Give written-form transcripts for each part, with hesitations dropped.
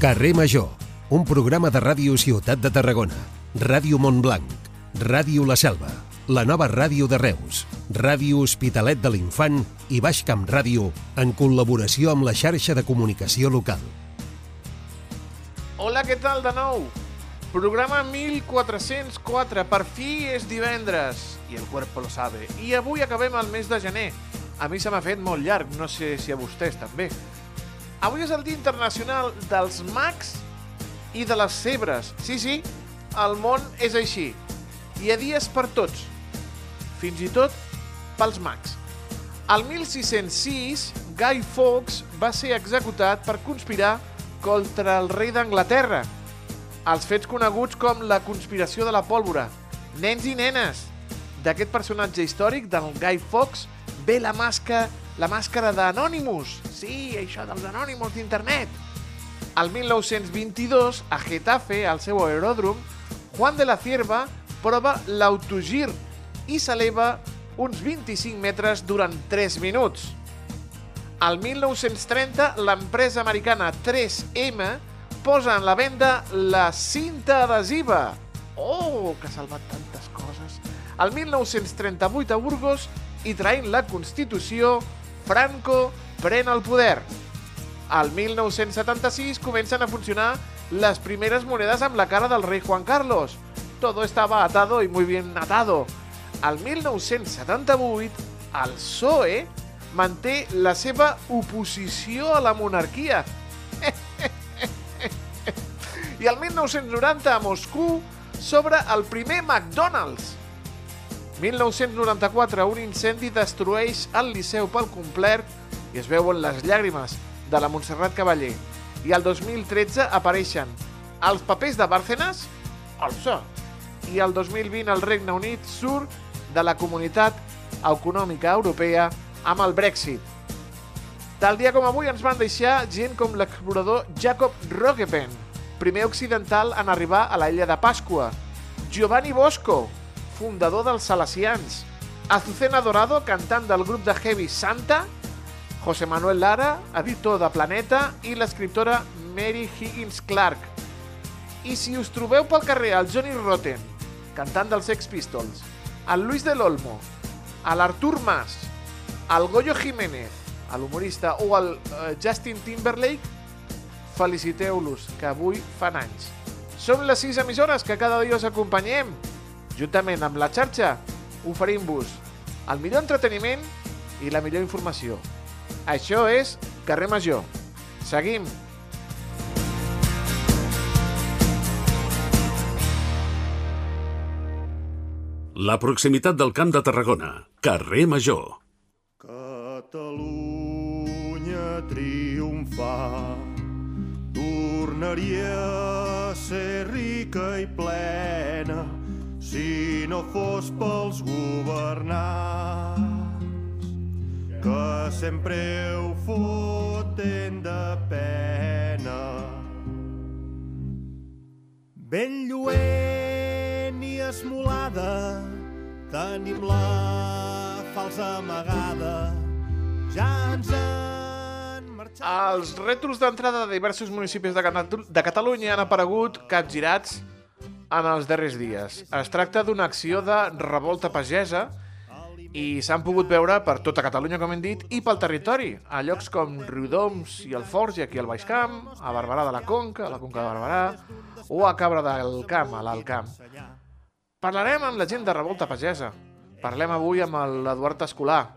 Carrer Major, un programa de Ràdio Ciutat de Tarragona, Ràdio Montblanc, Ràdio La Selva, la nova ràdio de Reus, Ràdio Hospitalet de l'Infant i Baix Camp Ràdio, en col·laboració amb la xarxa de comunicació local. Hola, què tal de nou? Programa 1404, per fi és divendres, i el cuerpo lo sabe. I avui acabem el mes de gener. A mi se m'ha fet molt llarg, no sé si a vostès també. Avui és el Dia Internacional dels Mags i de les Zebres. Sí, el món és així. Hi ha dies per tots, fins i tot pels mags. El 1606, Guy Fawkes va ser executat per conspirar contra el rei d'Anglaterra. Els fets coneguts com la conspiració de la pólvora. Nens i nenes, d'aquest personatge històric, del Guy Fawkes, ve la màscara d'Anonymous. Sí, això dels Anonymous d'internet. El 1922, a Getafe, al seu aeròdrom, Juan de la Cierva prova l'autogir i s'eleva uns 25 metres durant 3 minuts. Al 1930, l'empresa americana 3M posa en la venda la cinta adhesiva. Oh, que ha salvat tantes coses. Al 1938, a Burgos, i traint la Constitució, Franco pren el poder. Al 1976 comencen a funcionar les primeres monedes amb la cara del rei Juan Carlos. Todo estaba atado y muy bien atado. Al 1978, el PSOE manté la seva oposició a la monarquia. I al 1990, a Moscou, s'obre el primer McDonald's. 1994, un incendi destrueix el Liceu pel complet i es veuen les llàgrimes de la Montserrat Cavaller. I el 2013 apareixen els papers de Bárcenas, i el 2020 el Regne Unit surt de la Comunitat Econòmica Europea amb el Brexit. Tal dia com avui ens van deixar gent com l'explorador Jacob Roggeveen, primer occidental en arribar a la illa de Pasqua, Giovanni Bosco, fundador dels Salesians, Azucena Dorado, cantant del grup de heavy Santa, José Manuel Lara, editor de Planeta, i l'escriptora Mary Higgins Clark. I si us trobeu pel carrer el Johnny Rotten, cantant dels Sex Pistols, el Luis del Olmo, l'Artur Mas, el Goyo Jiménez, l'humorista, o el Justin Timberlake, feliciteu-los, que avui fan anys. Som les 6 emissores que cada dia us acompanyem. Juntament amb la xarxa, oferim-vos el millor entreteniment i la millor informació. Això és Carrer Major. Seguim. La proximitat del Camp de Tarragona. Carrer Major. Catalunya triomfar, tornaria a ser rica i plena si no fos pels governants que sempre ho foten de pena. Ben lluent i esmolada tenim la falsa amagada, ja ens han marxat. Els rètols d'entrada de diversos municipis de Catalunya han aparegut capgirats en els darrers dies. Es tracta d'una acció de revolta pagesa i s'han pogut veure per tota Catalunya, com hem dit, i pel territori, a llocs com Riudoms i Alforja, aquí al Baix Camp, a Barberà de la Conca, a la Conca de Barberà, o a Cabra del Camp, a l'Alt Camp. Parlarem amb la gent de Revolta Pagesa. Parlem avui amb l'Eduard Escolà,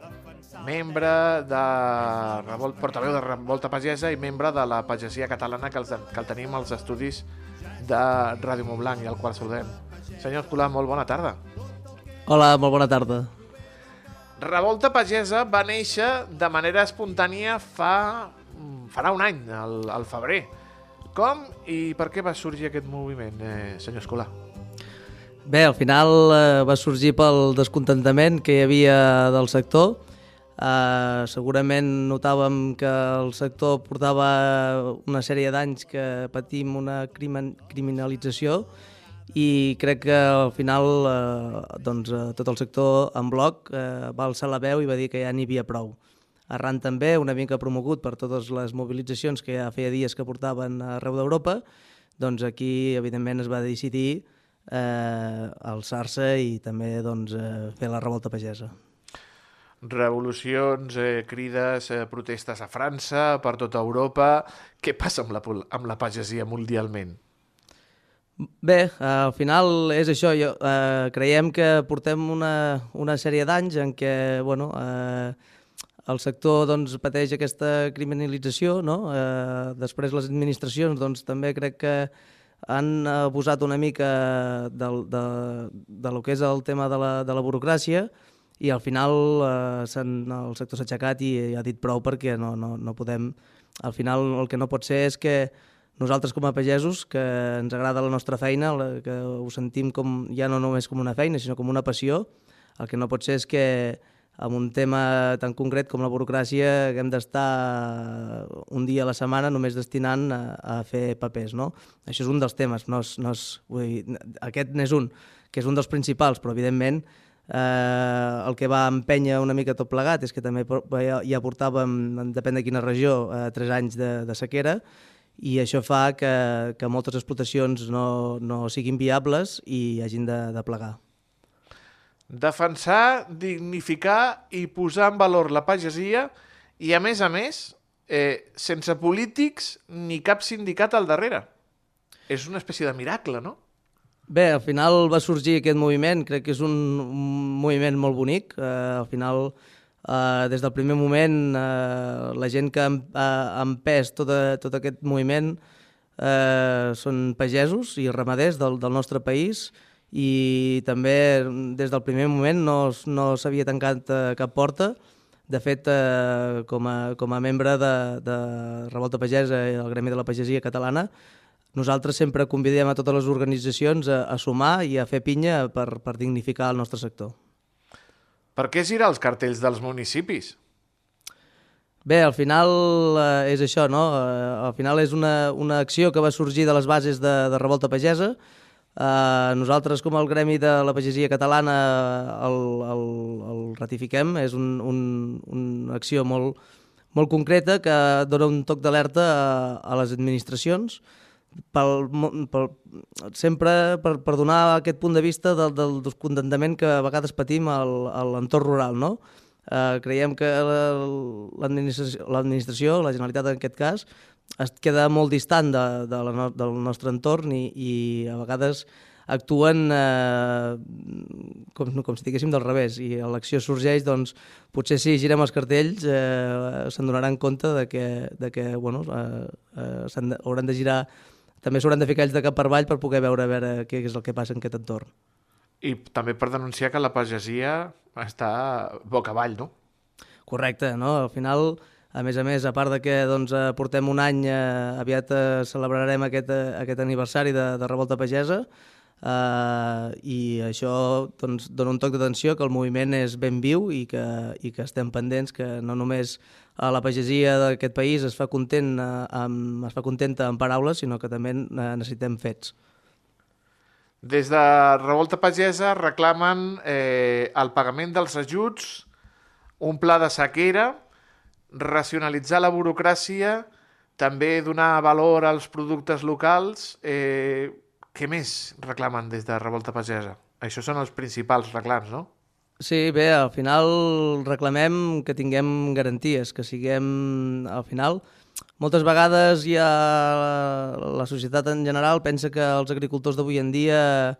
portaveu de Revolta Pagesa i membre de la pagesia catalana que el tenim als estudis de Ràdio Montblanc i al qual saludem. Senyor Escolà, molt bona tarda. Hola, molt bona tarda. Revolta Pagesa va néixer de manera espontània farà un any, al febrer. Com i per què va sorgir aquest moviment, senyor Escolà? Bé, al final va sorgir pel descontentament que hi havia del sector. Segurament notàvem que el sector portava una sèrie d'anys que patim una criminalització i crec que al final tot el sector en bloc va alçar la veu i va dir que ja n'hi havia prou. arran també una mica promogut per totes les mobilitzacions que ja feia dies que portaven arreu d'Europa, doncs aquí, evidentment, es va decidir alçar-se i també fer la revolta pagesa. Revolucions, crides, protestes a França, per tota Europa. Què passa amb la pagesia mundialment? Bé, al final és això. Creiem que portem una sèrie d'anys en què el sector pateix aquesta criminalització, no? Després les administracions també crec que han abusat una mica de lo que és el tema de la burocràcia i al final el sector s'ha aixecat i ha dit prou perquè no podem... Al final el que no pot ser és que nosaltres com a pagesos, que ens agrada la nostra feina, que ho sentim ja no només com una feina, sinó com una passió, el que no pot ser és que en un tema tan concret com la burocràcia haguem d'estar un dia a la setmana només destinant a fer papers, no? Això és un dels temes, aquest n'és un, que és un dels principals, però evidentment el que va empènyer una mica tot plegat és que també ja portàvem, depèn de quina regió, 3 anys de sequera, i això fa que moltes explotacions no siguin viables i hagin de plegar. Defensar, dignificar i posar en valor la pagesia i, a més, sense polítics ni cap sindicat al darrere. És una espècie de miracle, no? Bé, al final va sorgir aquest moviment, crec que és un moviment molt bonic. Al final, des del primer moment, la gent que ha empès tot aquest moviment són pagesos i ramaders del nostre país, i també des del primer moment no s'havia tancat cap porta. De fet, com a membre de Revolta Pagesa i el Gremi de la Pagesia Catalana, nosaltres sempre convidem a totes les organitzacions a sumar i a fer pinya per dignificar el nostre sector. Per què girar els cartells dels municipis? Bé, al final és això, no? Al final és una acció que va sorgir de les bases de Revolta Pagesa. Nosaltres, com el Gremi de la Pagesia Catalana, el ratifiquem. És una acció molt concreta que dona un toc d'alerta a les administracions, sempre per donar aquest punt de vista del descontentament que a vegades patim a l'entorn rural, no? Creiem que l'administració, la Generalitat en aquest cas, es queda molt distant del nostre entorn i a vegades actuen com si diguéssim del revés, i l'acció sorgeix, doncs potser si girem els cartells se'n donaran compte de que hauran de girar, també s'hauran de ficar ells de cap per avall per poder veure què és el que passa en aquest entorn. I també per denunciar que la pagesia està boca avall, no? Correcte, no? Al final, a més, a part de que portem un any, aviat celebrarem aquest aniversari de Revolta Pagesa, i això dona un toc d'atenció que el moviment és ben viu i que estem pendents, que no només la pagesia d'aquest país es fa contenta en paraules, sinó que també necessitem fets. Des de Revolta Pagesa reclamen el pagament dels ajuts, un pla de sequera, racionalitzar la burocràcia, també donar valor als productes locals. Què més reclamen des de Revolta Pagesa? Això són els principals reclams, no? Sí, bé, al final reclamem que tinguem garanties, que siguem, al final, moltes vegades la societat en general pensa que els agricultors d'avui en dia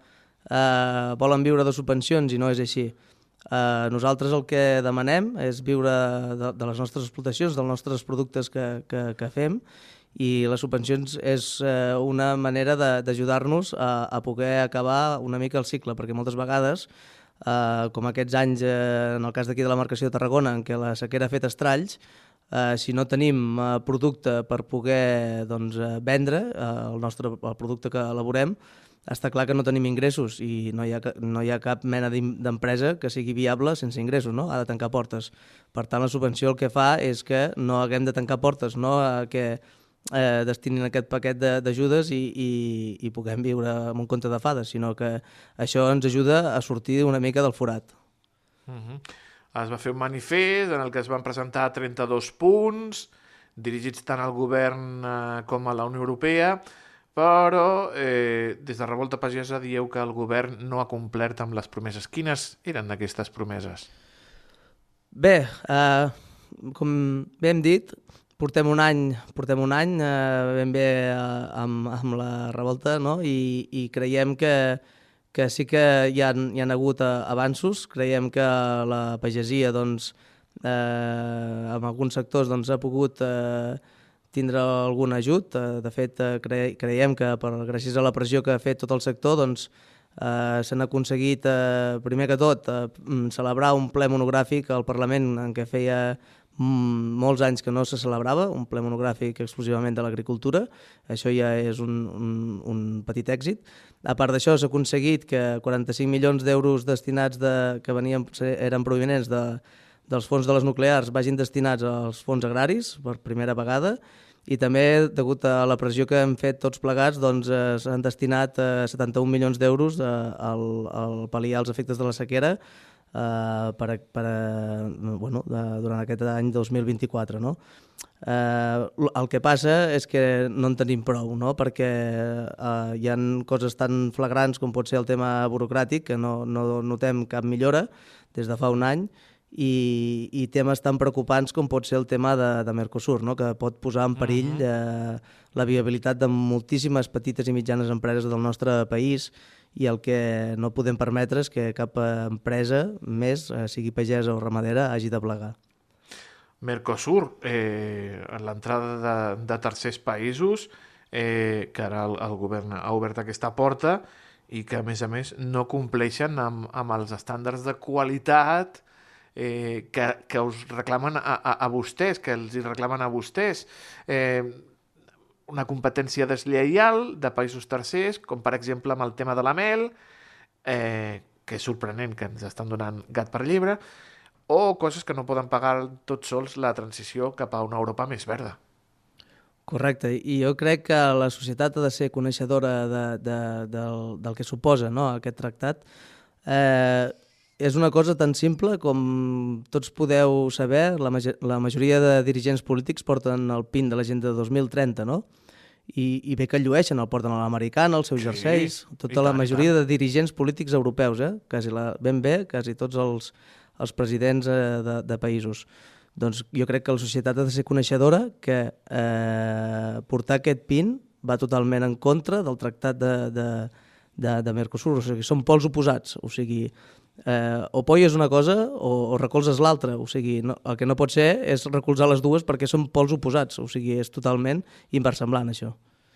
volen viure de subvencions i no és així. Nosaltres el que demanem és viure de les nostres explotacions, dels nostres productes que fem, i les subvencions és una manera d'ajudar-nos a poder acabar una mica el cicle, perquè moltes vegades, com aquests anys en el cas d'aquí de la marcació de Tarragona, en què la sequera ha fet estralls, si no tenim producte per poder vendre el producte que elaborem, està clar que no tenim ingressos i no hi ha cap mena d'empresa que sigui viable sense ingressos, no? Ha de tancar portes. Per tant, la subvenció el que fa és que no haguem de tancar portes, no que destinin aquest paquet d'ajudes i puguem viure amb un conte de fades, sinó que això ens ajuda a sortir una mica del forat. es va fer un manifest en el que es van presentar 32 punts, dirigits tant al govern com a la Unió Europea, però des de Revolta Pagesa dieu que el govern no ha complert amb les promeses. Quines eren aquestes promeses? Bé, com bé hem dit, portem un any ben bé amb la revolta, no? I creiem que sí que hi ha hagut avanços. Creiem que la pagesia, doncs, en alguns sectors doncs, ha pogut tindre algun ajut. De fet, creiem que gràcies a la pressió que ha fet tot el sector, doncs, s'han aconseguit, primer que tot, celebrar un ple monogràfic al Parlament en què feia molts anys que no se celebrava, un ple monogràfic exclusivament de l'agricultura. Això ja és un petit èxit. A part d'això, s'ha aconseguit que 45 milions d'euros destinats que eren provinents dels fons de les nuclears vagin destinats als fons agraris per primera vegada, i també, degut a la pressió que hem fet tots plegats, doncs, s'han destinat 71 milions d'euros al pal·liar els efectes de la sequera durant aquest any 2024. No? El que passa és que no en tenim prou, no? Perquè hi ha coses tan flagrants com pot ser el tema burocràtic, que no notem cap millora des de fa un any, i temes tan preocupants com pot ser el tema de Mercosur, no? Que pot posar en perill la viabilitat de moltíssimes petites i mitjanes empreses del nostre país, i el que no podem permetre és que cap empresa més, sigui pagesa o ramadera, hagi de plegar. Mercosur, l'entrada de tercers països, que ara el govern ha obert aquesta porta i que, a més, no compleixen amb els estàndards de qualitat que us reclamen a vostès, que els reclamen a vostès. Una competència deslleial de països tercers, com per exemple amb el tema de la mel, que és sorprenent que ens estan donant gat per llebre, o coses que no poden pagar tots sols la transició cap a una Europa més verda. Correcte, i jo crec que la societat ha de ser coneixedora del que suposa, no, aquest tractat. És una cosa tan simple com tots podeu saber, la majoria de dirigents polítics porten el PIN de l'Agenda 2030, no? I bé que el llueixen, el porten a l'americana, els seus jerseis, tota la majoria de dirigents polítics europeus, ben bé, quasi tots els presidents de països. Doncs jo crec que la societat ha de ser coneixedora que portar aquest PIN va totalment en contra del tractat de Mercosur, o sigui, són pols oposats, o sigui, o apoies una cosa o recolzes l'altra, o sigui, el que no pot ser és recolzar les dues perquè són pols oposats, o sigui, és totalment inversemblant això.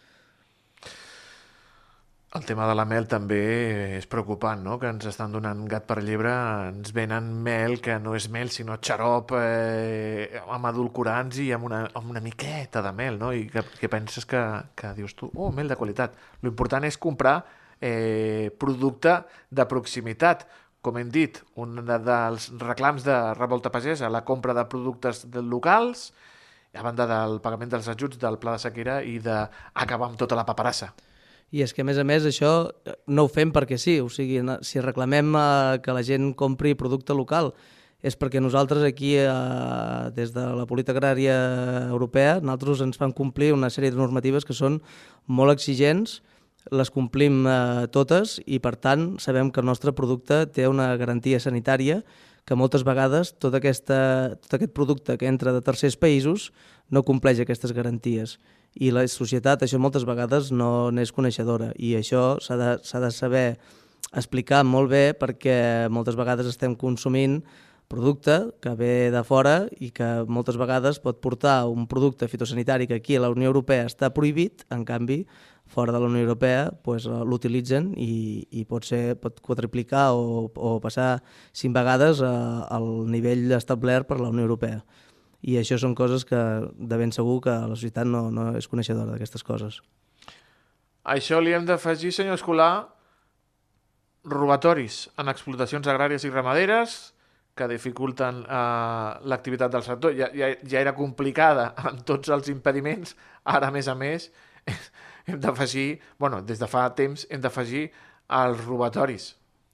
El tema de la mel també és preocupant, no? Que ens estan donant gat per llebre, ens venen mel que no és mel sinó xarop amb edulcorants i amb una miqueta de mel, no? I que penses que dius tu, mel de qualitat. L'important és comprar producte de proximitat. Com hem dit, un dels reclams de Revolta Pagesa, la compra de productes locals, a banda del pagament dels ajuts del pla de sequera i d'acabar amb tota la paperassa. I és que, a més, això no ho fem perquè sí. O sigui, si reclamem que la gent compri producte local és perquè nosaltres aquí, des de la política agrària europea, nosaltres ens fan complir una sèrie de normatives que són molt exigents, les complim totes i, per tant, sabem que el nostre producte té una garantia sanitària que moltes vegades tot aquest producte que entra de tercers països no compleix aquestes garanties. I la societat, això moltes vegades no n'és coneixedora, i això s'ha de saber explicar molt bé perquè moltes vegades estem consumint producte que ve de fora i que moltes vegades pot portar un producte fitosanitari que aquí a la Unió Europea està prohibit, en canvi, fora de la Unió Europea l'utilitzen i pot quadruplicar o passar 5 vegades al nivell establert per la Unió Europea. I això són coses que de ben segur que la societat no és coneixedora d'aquestes coses. A això li hem d'afegir, senyor Escolà, robatoris en explotacions agràries i ramaderes que dificulten l'activitat del sector. Ja era complicada amb tots els impediments, ara, a més, hem d'afegir, des de fa temps, hem d'afegir els robatoris.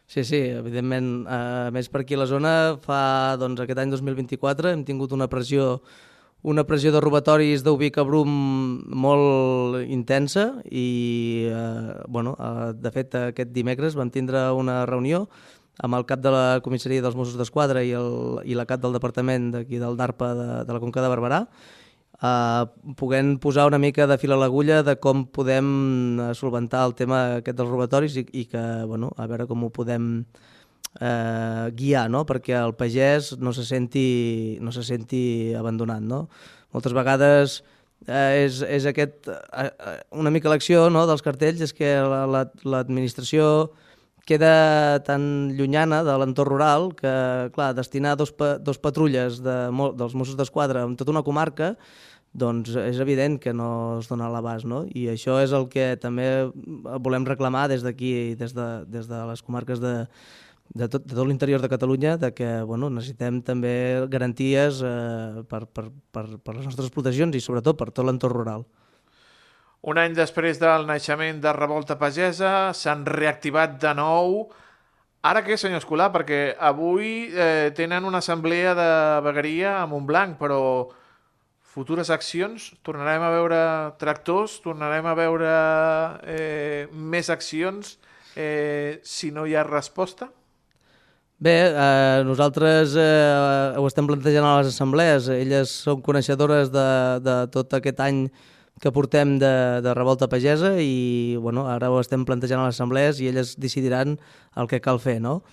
Sí, evidentment. A més, per aquí a la zona, doncs, aquest any 2024 hem tingut una pressió de robatoris d'Ubicabrum molt intensa i, de fet, aquest dimecres vam tindre una reunió amb el cap de la comissaria dels Mossos d'Esquadra i la cap del departament d'aquí del DARPA de la Conca de Barberà, podent posar una mica de fil a l'agulla de com podem solventar el tema aquest dels robatoris i que, a veure com ho podem guiar, no? Perquè el pagès no se senti abandonat, no? Moltes vegades és una mica l'acció, no, dels cartells, és que l'administració queda tan llunyana de l'entorn rural que, clar, destinar dos patrulles dels Mossos d'Esquadra en tota una comarca, doncs és evident que no es dona a l'abast, no? I això és el que també volem reclamar des d'aquí, des de les comarques de tot l'interior de Catalunya, de que necessitem també garanties per les nostres explotacions i sobretot per tot l'entorn rural. Un any després del naixement de Revolta Pagesa, s'han reactivat de nou. Ara què, senyor Escolà? Perquè avui tenen una assemblea de vegueria a Montblanc, però futures accions, tornarem a veure tractors, tornarem a veure més accions si no hi ha resposta? Bé, nosaltres ho estem plantejant a les assemblees. Elles són coneixedores de tot aquest any que portem de Revolta Pagesa i ara ho estem plantejant a les assemblees i elles decidiran el que cal fer, no?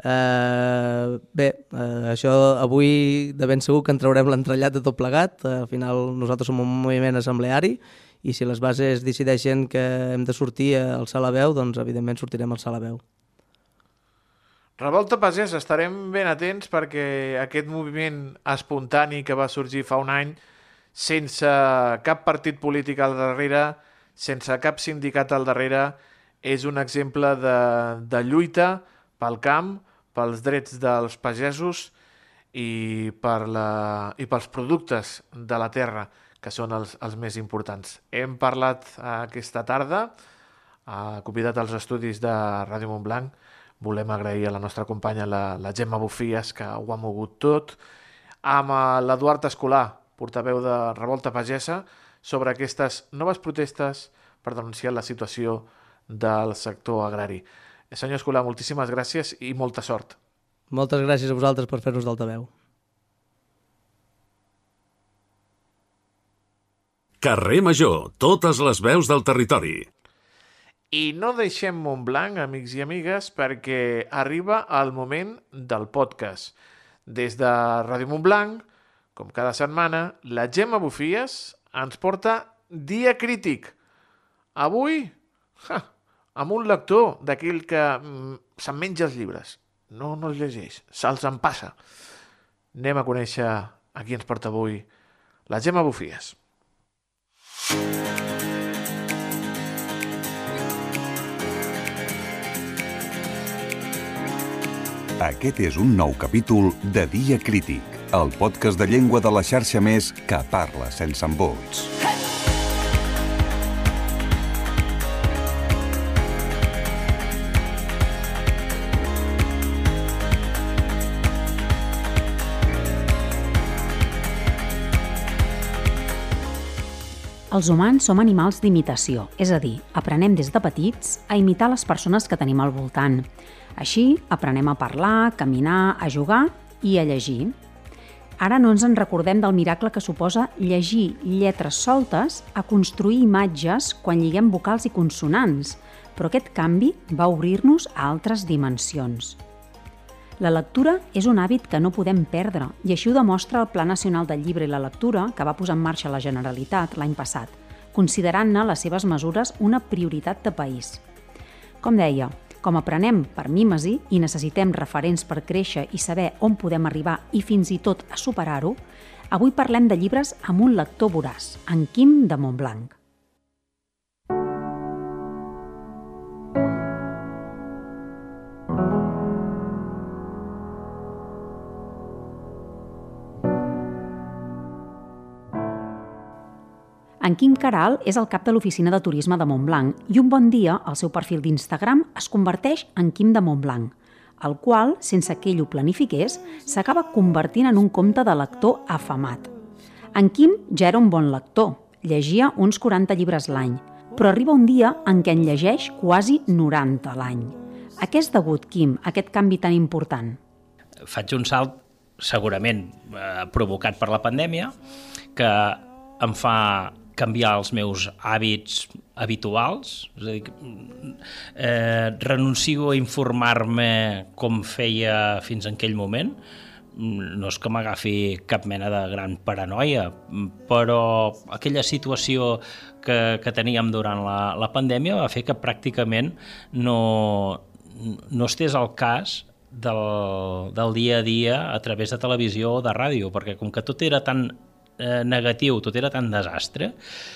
Això avui de ben segur que en traurem l'entrellat de tot plegat. Al final nosaltres som un moviment assembleari i si les bases decideixen que hem de sortir a alçar la veu, doncs evidentment sortirem a alçar la veu. Revolta Pagesa, estarem ben atents perquè aquest moviment espontani que va sorgir fa un any sense cap partit polític al darrere, sense cap sindicat al darrere, és un exemple de lluita pel camp, pels drets dels pagesos i pels productes de la terra, que són els més importants. Hem parlat aquesta tarda, convidat als estudis de Ràdio Montblanc. Volem agrair a la nostra companya, la Gemma Bufies, que ho ha mogut tot, amb l'Eduard Escolà, portaveu de Revolta Pagesa, sobre aquestes noves protestes per denunciar la situació del sector agrari. Senyor Escolà, moltíssimes gràcies i molta sort. Moltes gràcies a vosaltres per fer-nos d'altaveu. Carrer Major, totes les veus del territori. I no deixem Montblanc, amics i amigues, perquè arriba el moment del podcast. Des de Ràdio Montblanc, com cada setmana, la Gemma Bufies ens porta Dia Crític. Avui, amb un lector d'aquell que se'n menja els llibres. No els llegeix, se'ls en passa. Anem a conèixer a qui ens porta avui la Gemma Bufies. Aquest és un nou capítol de Dia Crític, el podcast de llengua de la xarxa Més que parla sense embots. Els humans som animals d'imitació, és a dir, aprenem des de petits a imitar les persones que tenim al voltant. Així, aprenem a parlar, a caminar, a jugar i a llegir. Ara no ens en recordem del miracle que suposa llegir lletres soltes a construir imatges quan lliguem vocals i consonants, però aquest canvi va obrir-nos a altres dimensions. La lectura és un hàbit que no podem perdre i així ho demostra el Pla Nacional del Llibre i la Lectura que va posar en marxa la Generalitat l'any passat, considerant-ne les seves mesures una prioritat de país. Com deia, com aprenem per mímesi i necessitem referents per créixer i saber on podem arribar i fins i tot a superar-ho, avui parlem de llibres amb un lector voraç, en Quim de Montblanc. En Quim Caral és el cap de l'oficina de turisme de Montblanc i un bon dia el seu perfil d'Instagram es converteix en Quim de Montblanc. el qual, sense que ell ho planifiqués, s'acaba convertint en un conte de lector afamat. En Quim ja era un bon lector, llegia uns 40 llibres l'any, però arriba un dia en què en llegeix quasi 90 l'any. A què és degut, Quim, aquest canvi tan important? Faig un salt, segurament provocat per la pandèmia, que em fa canviar els meus hàbits habituals, és a dir, renuncio a informar-me com feia fins en aquell moment. No és que m'agafi cap mena de gran paranoia, però aquella situació que teníem durant la pandèmia va fer que pràcticament no estés al cas del dia a dia a través de televisió o de ràdio, perquè com que tot era tan negatiu, tot era tan desastre,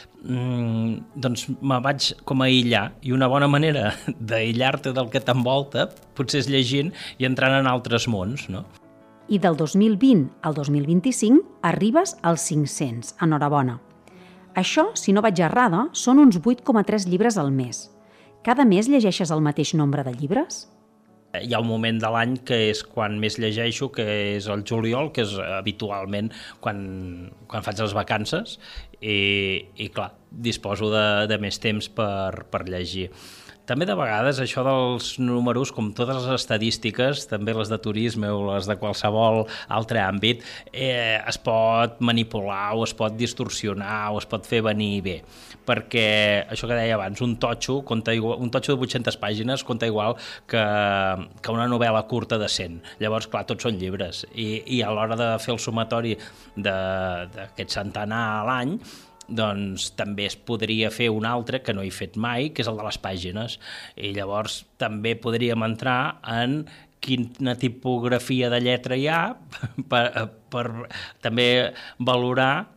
doncs me vaig com a aïllar, i una bona manera d'aïllar-te del que t'envolta potser és llegint i entrant en altres mons, no? I del 2020 al 2025 arribes als 500. Enhorabona. Això, si no vaig errada, són uns 8,3 llibres al mes. Cada mes llegeixes el mateix nombre de llibres? Hi ha un moment de l'any que és quan més llegeixo, que és el juliol, que és habitualment quan faig les vacances, i clar, disposo de més temps per llegir. També de vegades això dels números, com totes les estadístiques, també les de turisme o les de qualsevol altre àmbit, es pot manipular o es pot distorsionar o es pot fer venir bé. Perquè això que deia abans, un totxo de 800 pàgines compta igual que una novel·la curta de 100. Llavors, clar, tots són llibres. I a l'hora de fer el sumatori d'aquest centenar a l'any, doncs també es podria fer un altre que no he fet mai, que és el de les pàgines. I llavors també podríem entrar en quina tipografia de lletra hi ha per també valorar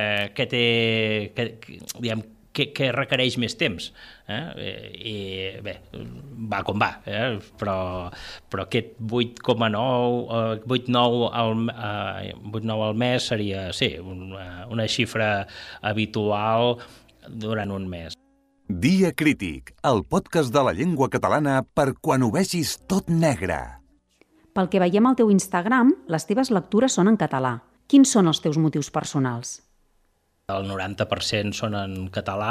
què requereix més temps. I bé, va com va, però aquest 8,9 al mes seria, sí, una xifra habitual durant un mes. Dia Crític, el podcast de la llengua catalana per quan ho vegis tot negre. Pel que veiem al teu Instagram, les teves lectures són en català. Quins són els teus motius personals? El 90% són en català,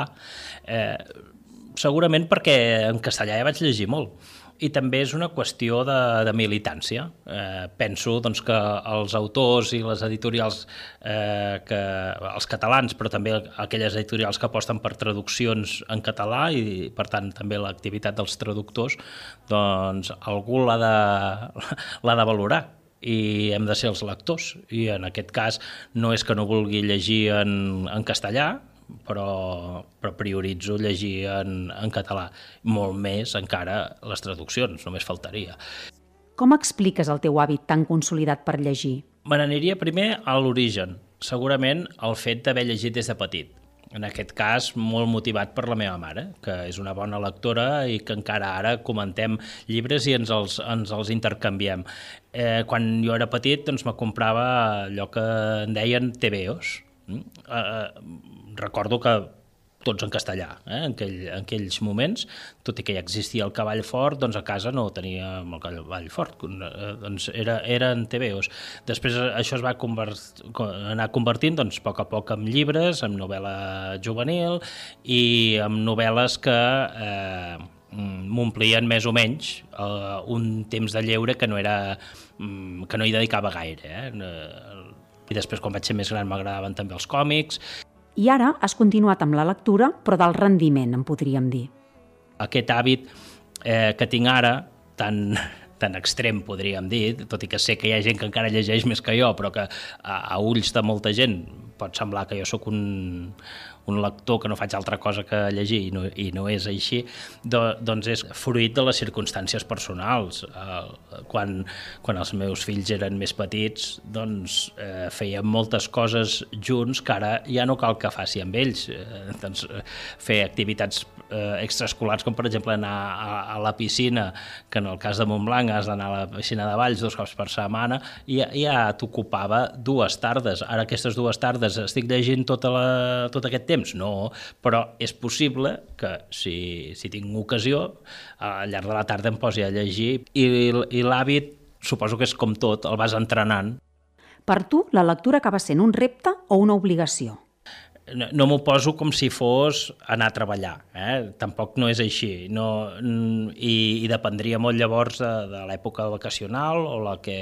segurament perquè en castellà ja vaig llegir molt. I també és una qüestió de militància. Penso doncs, que els autors i les editorials, els catalans, però també aquelles editorials que aposten per traduccions en català i, per tant, també l'activitat dels traductors, doncs algú l'ha de valorar. I hem de ser els lectors, i en aquest cas no és que no vulgui llegir en castellà, però prioritzo llegir en català, molt més encara les traduccions, només faltaria. Com expliques el teu hàbit tan consolidat per llegir? Me n'aniria primer a l'origen, segurament el fet d'haver llegit des de petit. En aquest cas, molt motivat per la meva mare, que és una bona lectora i que encara ara comentem llibres i ens els intercanviem. Quan jo era petit, doncs me comprava allò que en deien TVOs. Recordo que tots en castellà, en aquells moments, tot i que ja existia el cavall fort, doncs a casa no teníem el cavall fort, doncs eren TVOs. Després això es va anar convertint doncs, a poc en llibres, en novel·la juvenil i en novel·les que m'omplien més o menys un temps de lleure que no hi dedicava gaire. I després, quan vaig ser més gran, m'agradaven també els còmics. I ara has continuat amb la lectura, però del rendiment, en podríem dir. Aquest hàbit que tinc ara, tan extrem, podríem dir, tot i que sé que hi ha gent que encara llegeix més que jo, però que a ulls de molta gent pot semblar que jo sóc un lector que no faig altra cosa que llegir i no és així, doncs és fruit de les circumstàncies personals. Quan els meus fills eren més petits, doncs fèiem moltes coses junts que ara ja no cal que faci amb ells. Doncs fer activitats extraescolars, com per exemple anar a la piscina, que en el cas de Montblanc has d'anar a la piscina de Valls 2 cops per setmana, i ja t'ocupava 2 tardes. Ara aquestes 2 tardes tardes estic llegint tot aquest temps? No, però és possible que si tinc ocasió, al llarg de la tarda em posi a llegir i l'hàbit, suposo que és com tot, el vas entrenant. Per tu, la lectura acaba sent un repte o una obligació? No m'ho poso com si fos anar a treballar, tampoc no és així, i dependria molt llavors de l'època vacacional o la que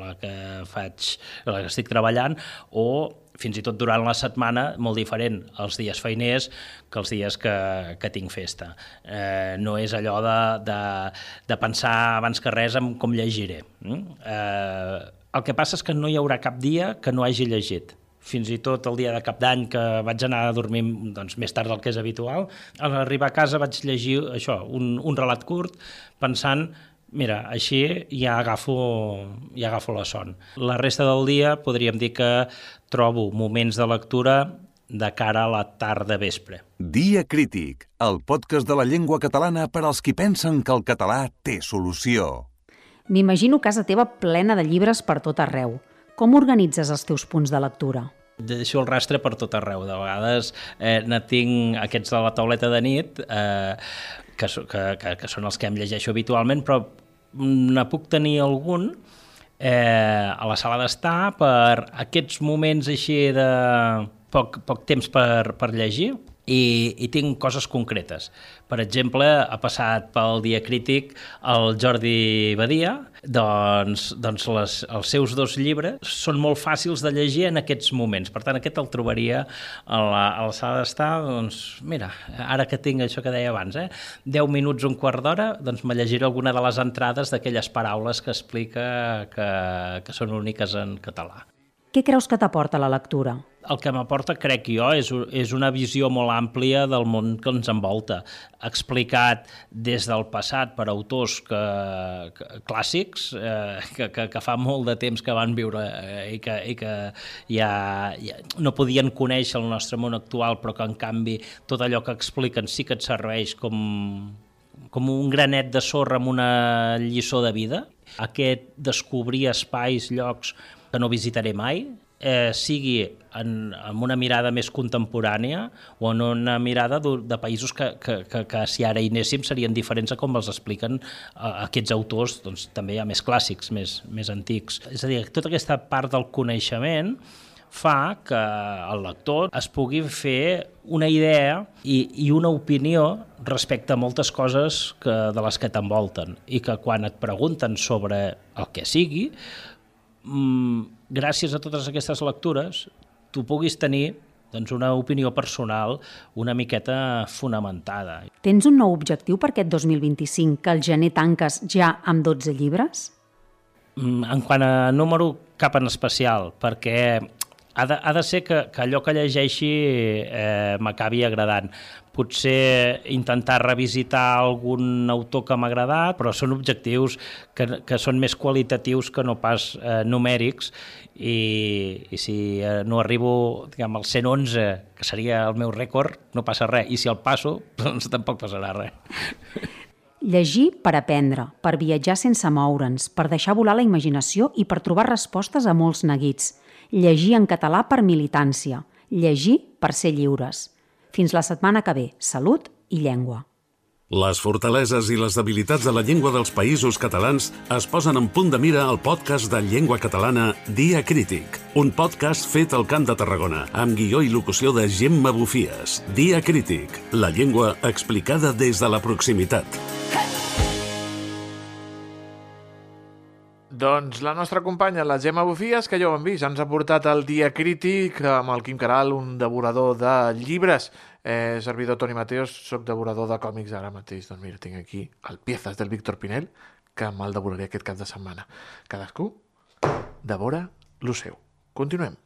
estic treballant, o fins i tot durant la setmana, molt diferent els dies feiners que els dies que tinc festa. No és allò de pensar abans que res en com llegiré. El que passa és que no hi haurà cap dia que no hagi llegit. Fins i tot el dia de Cap d'Any, que vaig anar a dormir més tard del que és habitual, al arribar a casa vaig llegir això, un relat curt, pensant, mira, així ja agafo la son. La resta del dia podríem dir que trobo moments de lectura de cara a la tarda vespre. Dia Crític, el podcast de la llengua catalana per als qui pensen que el català té solució. M'imagino casa teva plena de llibres per tot arreu. Com organitzes els teus punts de lectura? Deixo el rastre per tot arreu. De vegades ne tinc aquests de la tauleta de nit, que són els que em llegeixo habitualment, però ne puc tenir algun a la sala d'estar per aquests moments així de poc temps per llegir, i tinc coses concretes. Per exemple, ha passat pel Dia Crític el Jordi Badia, doncs els seus 2 llibres són molt fàcils de llegir en aquests moments. Per tant, aquest el trobaria a la sala d'estar, doncs mira, ara que tinc això que deia abans, 10 minuts, un quart d'hora, doncs me llegiré alguna de les entrades d'aquelles paraules que explica que són úniques en català. Què creus que t'aporta la lectura? El que m'aporta, crec jo, és una visió molt àmplia del món que ens envolta, explicat des del passat per autors clàssics que fa molt de temps que van viure i que ja no podien conèixer el nostre món actual, però que en canvi tot allò que expliquen sí que et serveix com un granet de sorra amb una lliçó de vida. Aquest descobrir espais, llocs que no visitaré mai, sigui amb una mirada més contemporània o en una mirada de països que si ara hi anéssim serien diferents a com els expliquen aquests autors, doncs, també ja més clàssics, més antics. És a dir, tota aquesta part del coneixement fa que el lector es pugui fer una idea i una opinió respecte a moltes coses de les que t'envolten, i que quan et pregunten sobre el que sigui, gràcies a totes aquestes lectures, tu puguis tenir una opinió personal una miqueta fonamentada. Tens un nou objectiu per aquest 2025, que al gener tanques ja amb 12 llibres? En quant a número, cap en especial, perquè ha de ser que allò que llegeixi m'acabi agradant. Potser intentar revisitar algun autor que m'ha agradat, però són objectius que són més qualitatius que no pas numèrics, i si no arribo al 111, que seria el meu rècord, no passa res, i si el passo, doncs tampoc passarà res. Llegir per aprendre, per viatjar sense moure'ns, per deixar volar la imaginació i per trobar respostes a molts neguits. Llegir en català per militància, llegir per ser lliures. Fins la setmana que ve, salut i llengua. Les fortaleses i les debilitats de la llengua dels països catalans es posen en punt de mira al podcast de llengua catalana Dia Crític, un podcast fet al Camp de Tarragona, amb guió i locució de Gemma Bufies. Dia Crític, la llengua explicada des de la proximitat. Doncs la nostra companya, la Gemma Bufies, que ja ho hem vist, ens ha portat el Dia Crític amb el Quim Caral, un devorador de llibres. Servidor Toni Mateos, soc devorador de còmics ara mateix. Doncs mira, tinc aquí el Piezas del Víctor Pinell, que me'l devoraré aquest cap de setmana. Cadascú devora lo seu. Continuem.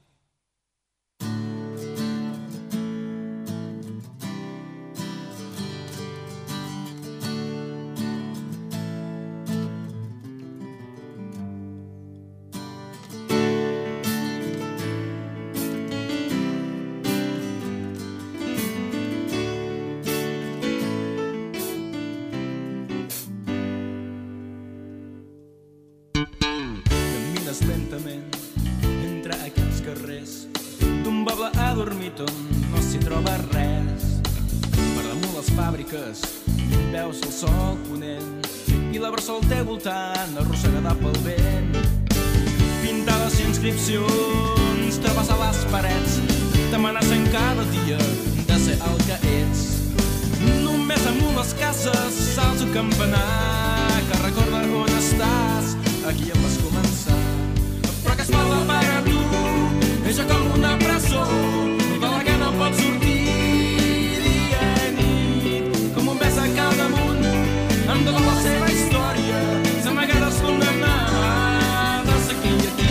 Lentament entre aquests carrers d'un poble adormit on no s'hi troba res. Per damunt les fàbriques veus el sol ponent i la bressol al teu voltant arrossegada pel vent. Pintades inscripcions trobes a les parets, t'amenacen cada dia de ser el que ets. Només amunt les cases salts un campanar que recorda on estàs, aquí em vas començar. Però que es parla per a tu és com una presó de la que no pots sortir dia i nit, com un bes a cada damunt amb tota la seva història, s'amagades condemnades aquí i aquí.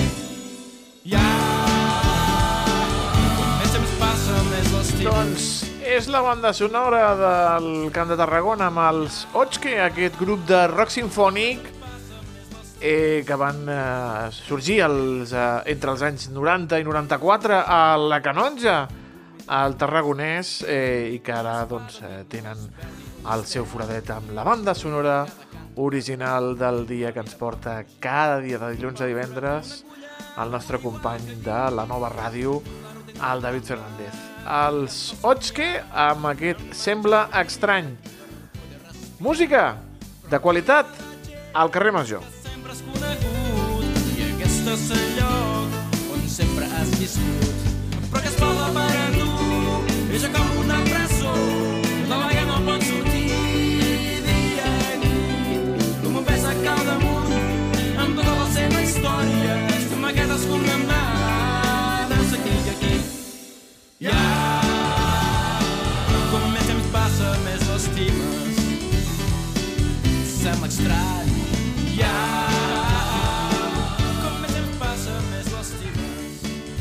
Doncs és la banda sonora del Camp de Tarragona amb els Otske, aquest grup de rock sinfònic que van sorgir entre els anys 90 i 94 a la Canonja, al Tarragonès, i que ara doncs, tenen el seu foradet amb la banda sonora original del dia que ens porta cada dia de dilluns a divendres el nostre company de la nova ràdio, el David Fernández. Els Otske amb aquest Sembla estrany. Música de qualitat al carrer Major. Sempre has conegut i aquest és el lloc on sempre has viscut, però que es parla per a tu és com una presó de la que no pots sortir dia i nit, com un pes a cada damunt amb tota la seva història, com aquestes condemnades aquí i aquí. Com més temps passa més l'estimes, sembla estrany. Com més temps passa més l'estimes.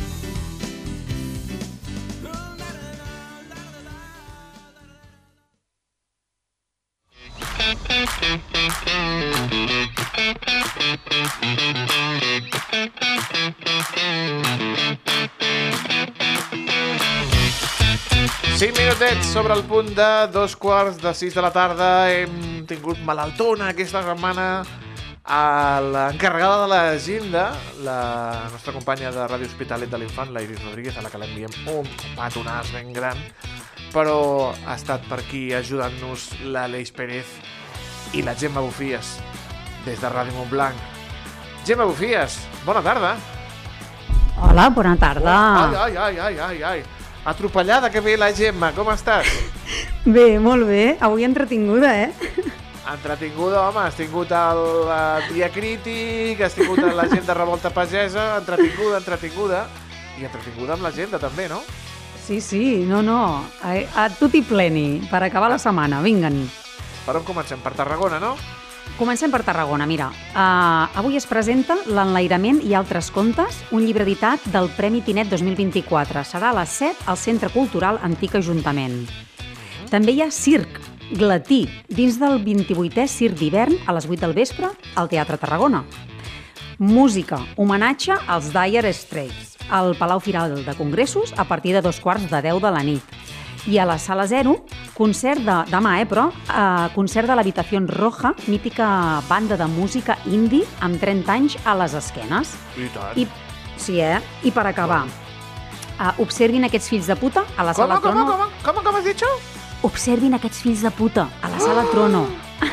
Cinc minutets sobre el punt de 2:45 de la tarda. Hem tingut malaltona aquesta setmana a l'encarregada de l'agenda, la nostra companya de Ràdio Hospitalet de l'Infant, la Iris Rodríguez, a la que l'enviem un petonàs ben gran, però ha estat per aquí ajudant-nos l'Aleix Pérez i la Gemma Bufies des de Ràdio Montblanc. Gemma Bufies, bona tarda. Hola, bona tarda. Ai. Atropellada que ve la Gemma, com estàs? Bé, molt bé. Avui entretinguda, Entretinguda, home, has tingut el dia crític, has tingut la gent de Revolta Pagesa, entretinguda, i entretinguda amb l'agenda també, no? Sí, no. A tutti pleni, per acabar la setmana, vinguen. Per on comencem? Per Tarragona, no? Comencem per Tarragona, mira. Avui es presenta L'enlairament i altres contes, un llibre editat del Premi Tinet 2024. Serà a les 7 al Centre Cultural Antic Ajuntament. També hi ha circ, Glatí, dins del 28è Circ d'hivern a les 8 del vespre al Teatre Tarragona. Música, homenatge als Dire Straits, al Palau Firal de Congressos a partir de 2:15 de la nit. I a la Sala 0, concert demà, concert de l'Habitació Roja, mítica banda de música indie amb 30 anys a les esquenes. I tant. Sí, I per acabar, observin aquests fills de puta a la Sala Trono. Com has dit? Observin aquests fills de puta a la Sala Trono.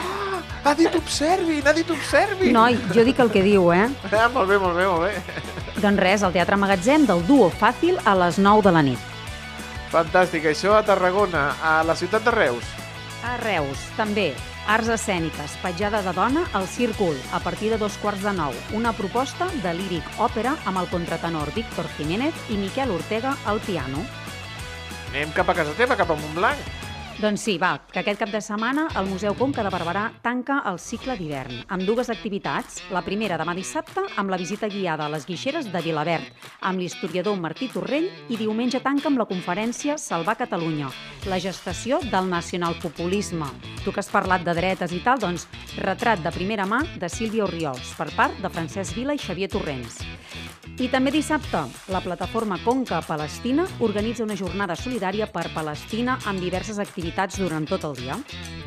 Ha dit observin. Noi, jo dic el que diu, Molt bé. Doncs res, al Teatre Magatzem del Duo Fàcil a les 9 de la nit. Fantàstic, això a Tarragona, a la ciutat de Reus. A Reus, també, arts escèniques, petjada de dona al Círcul, a partir de 8:45, una proposta de líric òpera amb el contratenor Víctor Jiménez i Miquel Ortega al piano. Anem cap a casa teva, cap a Montblanc. Doncs sí, va, que aquest cap de setmana el Museu Conca de Barberà tanca el cicle d'hivern, amb dues activitats. La primera demà dissabte, amb la visita guiada a les guixeres de Vilaverd, amb l'historiador Martí Torrell, i diumenge tanca amb la conferència Salvar Catalunya, la gestació del nacionalpopulisme. Tu que has parlat de dretes i tal, doncs, retrat de primera mà de Sílvia Orriols, per part de Francesc Vila i Xavier Torrents. I també dissabte, la plataforma Conca Palestina organitza una jornada solidària per Palestina amb diverses activitats durant tot el dia.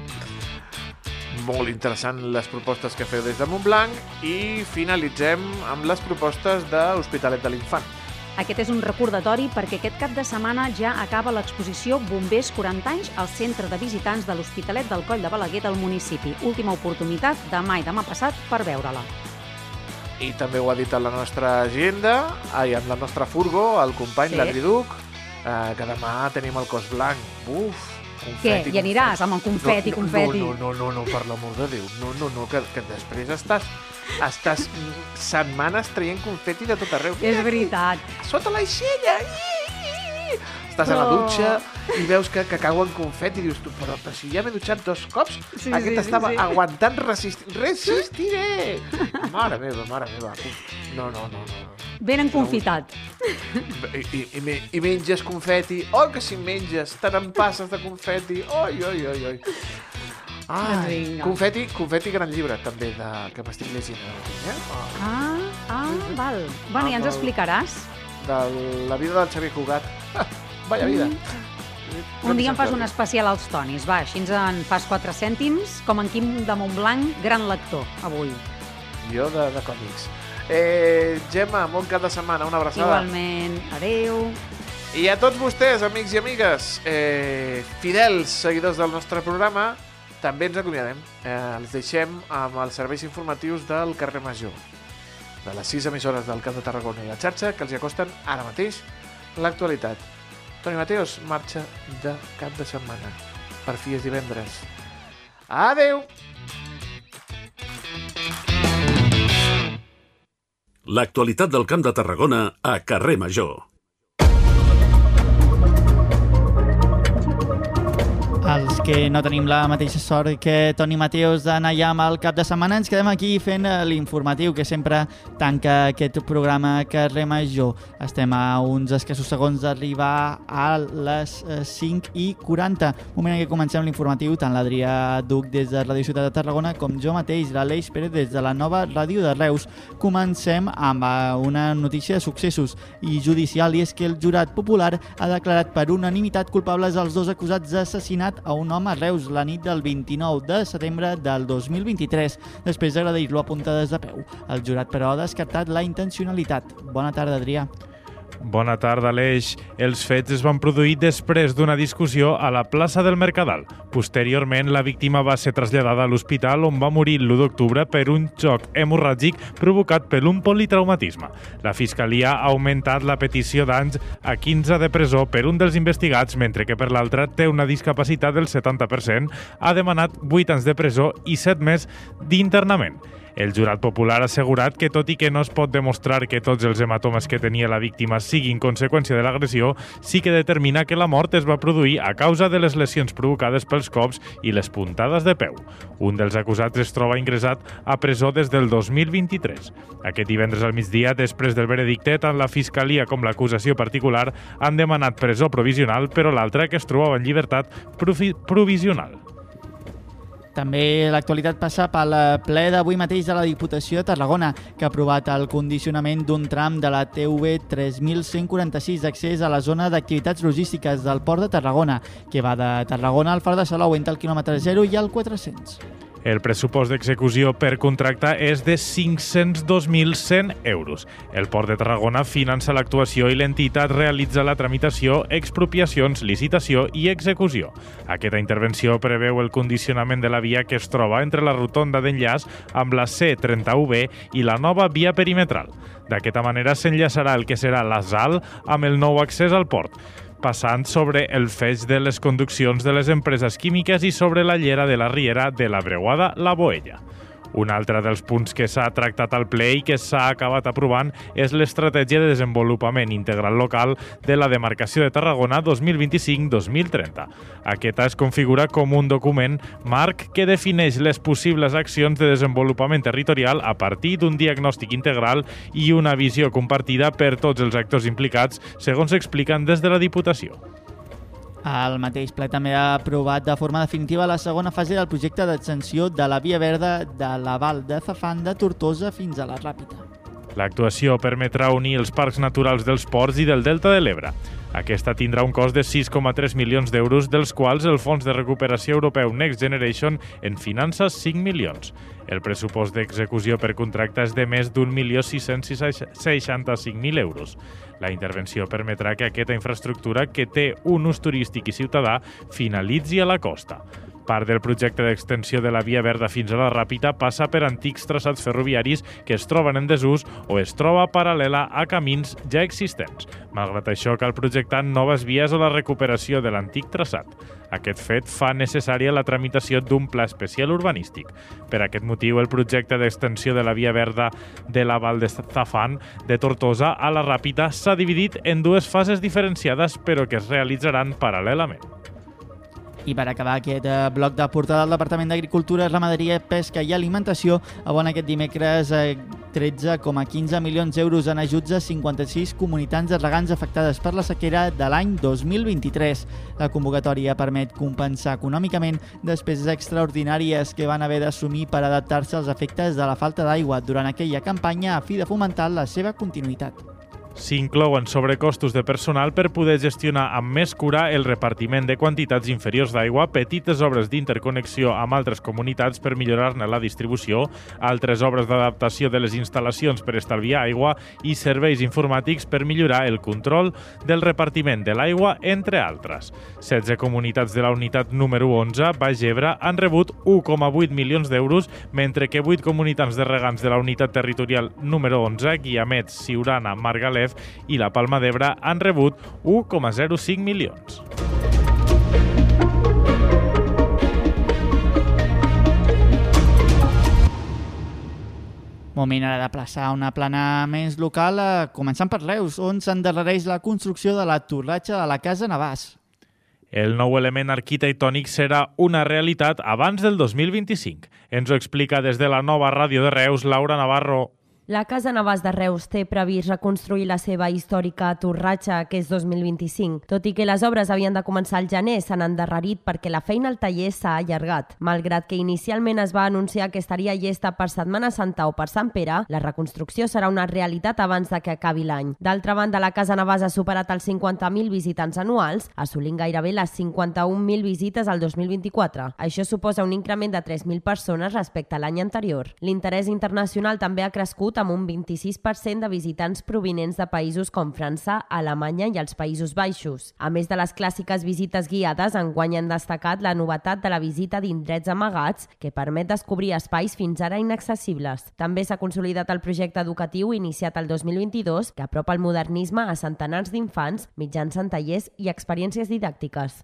Molt interessant les propostes que feu des de Montblanc i finalitzem amb les propostes de l'Hospitalet de l'Infant. Aquest és un recordatori perquè aquest cap de setmana ja acaba l'exposició Bombers 40 anys al Centre de Visitants de l'Hospitalet del Coll de Balaguer del municipi. Última oportunitat demà i demà passat per veure-la. I també ho ha dit a la nostra agenda, en la nostra furgo, el company, l'Adriduc, que demà tenim el cos blanc. Uf! Confeti, què? Hi aniràs amb el confeti? No, per l'amor de Déu. No, que després estàs setmanes traient confeti de tot arreu. És veritat. Sota l'aixella! Estàs a la dutxa i veus que cauen confeti i dius tu, però si ja m'he dutxat 2 cops, aquest estava aguantant, resistiré! Mare meva. No. Ben enconfitat. I menges confeti. Oh, que si menges, te n'empasses de confeti. Oi. Confeti gran llibre, també, que m'estic llegint. Val. Bueno, ja ens explicaràs. De la vida del Xavier Cugat. Vaya vida. Un dia em fas un especial als Tonis, va, així en fas 4 cèntims, com en Quim de Montblanc, gran lector, avui. Jo de còmics. Gemma, bon cap de setmana, una abraçada. Igualment, adeu. I a tots vostès, amics i amigues, fidels seguidors del nostre programa, també ens acomiadem. Els deixem amb els serveis informatius del carrer Major, de les 6 emissores del Camp de Tarragona i la xarxa, que els acosten ara mateix l'actualitat. Toni Mateos marxa de cap de setmana. Per fi és divendres. Adeu! L'actualitat del Camp de Tarragona a carrer Major. Els que no tenim la mateixa sort que Toni Mateos d'anar ja amb el cap de setmana, ens quedem aquí fent l'informatiu que sempre tanca aquest programa Carrer Major. Estem a uns escassos segons d'arribar a les 5:40, moment en què comencem l'informatiu, tant l'Adrià Duc des de Ràdio Ciutat de Tarragona com jo mateix, l'Aleix Pérez des de la nova Ràdio de Reus. Comencem amb una notícia de successos i judicial, i és que el jurat popular ha declarat per unanimitat culpables els 2 acusats d'assassinat a un home a Reus la nit del 29 de setembre del 2023, després d'agredir-lo a puntades de peu. El jurat, però, ha descartat la intencionalitat. Bona tarda, Adrià. Bona tarda, Aleix. Els fets es van produir després d'una discussió a la plaça del Mercadal. Posteriorment, la víctima va ser traslladada a l'hospital, on va morir l'1 d'octubre per un xoc hemorràgic provocat per un politraumatisme. La Fiscalia ha augmentat la petició d'anys a 15 de presó per un dels investigats, mentre que per l'altre té una discapacitat del 70%, ha demanat 8 anys de presó i 7 més d'internament. El jurat popular ha assegurat que, tot i que no es pot demostrar que tots els hematomes que tenia la víctima siguin conseqüència de l'agressió, sí que determina que la mort es va produir a causa de les lesions provocades pels cops i les puntades de peu. Un dels acusats es troba ingressat a presó des del 2023. Aquest divendres al migdia, després del veredicte, tant la Fiscalia com l'acusació particular han demanat presó provisional, però l'altra que es trobava en llibertat provisional. També l'actualitat passa pel ple d'avui mateix de la Diputació de Tarragona, que ha aprovat el condicionament d'un tram de la TV 3146 d'accés a la zona d'activitats logístiques del Port de Tarragona, que va de Tarragona al Far de Salou entre el quilòmetre 0 i el 400. El pressupost d'execució per contracte és de 502.100 euros. El Port de Tarragona finança l'actuació i l'entitat realitza la tramitació, expropiacions, licitació i execució. Aquesta intervenció preveu el condicionament de la via que es troba entre la rotonda d'enllaç amb la C31B i la nova via perimetral. D'aquesta manera s'enllaçarà el que serà la SAL amb el nou accés al port, passant sobre el feix de les conduccions de les empreses químiques i sobre la llera de la riera de la Breuada La Boella. Un altre dels punts que s'ha tractat al ple i que s'ha acabat aprovant és l'Estratègia de Desenvolupament Integral Local de la Demarcació de Tarragona 2025-2030. Aquesta es configura com un document marc que defineix les possibles accions de desenvolupament territorial a partir d'un diagnòstic integral i una visió compartida per tots els actors implicats, segons expliquen des de la Diputació. El mateix ple també ha aprovat de forma definitiva la segona fase del projecte d'extensió de la via verda de la Val de Zafán de Tortosa fins a la Ràpita. L'actuació permetrà unir els parcs naturals dels ports i del Delta de l'Ebre. Aquesta tindrà un cost de 6,3 milions d'euros, dels quals el Fons de Recuperació Europeu Next Generation en finança 5 milions. El pressupost d'execució per contracte és de més d'1.665.000 euros. La intervenció permetrà que aquesta infraestructura, que té un ús turístic i ciutadà, finalitzi a la costa. Part del projecte d'extensió de la via verda fins a la Ràpita passa per antics traçats ferroviaris que es troben en desús o es troba paral·lela a camins ja existents. Malgrat això, cal projectar noves vies o la recuperació de l'antic traçat. Aquest fet fa necessària la tramitació d'un pla especial urbanístic. Per aquest motiu, el projecte d'extensió de la via verda de la Val de Zafán de Tortosa a la Ràpita s'ha dividit en dues fases diferenciades, però que es realitzaran paral·lelament. I per acabar aquest bloc de portada del Departament d'Agricultura, Ramaderia, Pesca i Alimentació abona aquest dimecres 13,15 milions d'euros en ajuts a 56 comunitats de regants afectades per la sequera de l'any 2023. La convocatòria permet compensar econòmicament despeses extraordinàries que van haver d'assumir per adaptar-se als efectes de la falta d'aigua durant aquella campanya a fi de fomentar la seva continuïtat. S'inclouen sobrecostos de personal per poder gestionar amb més cura el repartiment de quantitats inferiors d'aigua, petites obres d'interconnexió amb altres comunitats per millorar-ne la distribució, altres obres d'adaptació de les instal·lacions per estalviar aigua i serveis informàtics per millorar el control del repartiment de l'aigua, entre altres. 16 comunitats de la unitat número 11, Baix Ebre, han rebut 1,8 milions d'euros, mentre que 8 comunitats de regants de la unitat territorial número 11, Guiamets, Siurana, Margalef i la Palma d'Ebre han rebut 1,05 milions. Moment ara de plaçar una plana més local, començant per Reus, on s'endarrereix la construcció de la torratxa de la Casa Navàs. El nou element arquitectònic serà una realitat abans del 2025. Ens ho explica des de la Nova Ràdio de Reus, Laura Navarro. La Casa Navàs de Reus té previst reconstruir la seva històrica torratxa, que és 2025. Tot i que les obres havien de començar al gener, s'han endarrerit perquè la feina al taller s'ha allargat. Malgrat que inicialment es va anunciar que estaria llesta per Setmana Santa o per Sant Pere, la reconstrucció serà una realitat abans de que acabi l'any. D'altra banda, la Casa Navàs ha superat els 50.000 visitants anuals, assolint gairebé les 51.000 visites al 2024. Això suposa un increment de 3.000 persones respecte a l'any anterior. L'interès internacional també ha crescut amb un 26% de visitants provinents de països com França, Alemanya i els Països Baixos. A més de les clàssiques visites guiades, enguany han destacat la novetat de la visita d'indrets amagats, que permet descobrir espais fins ara inaccessibles. També s'ha consolidat el projecte educatiu iniciat el 2022, que apropa el modernisme a centenars d'infants mitjançant tallers i experiències didàctiques.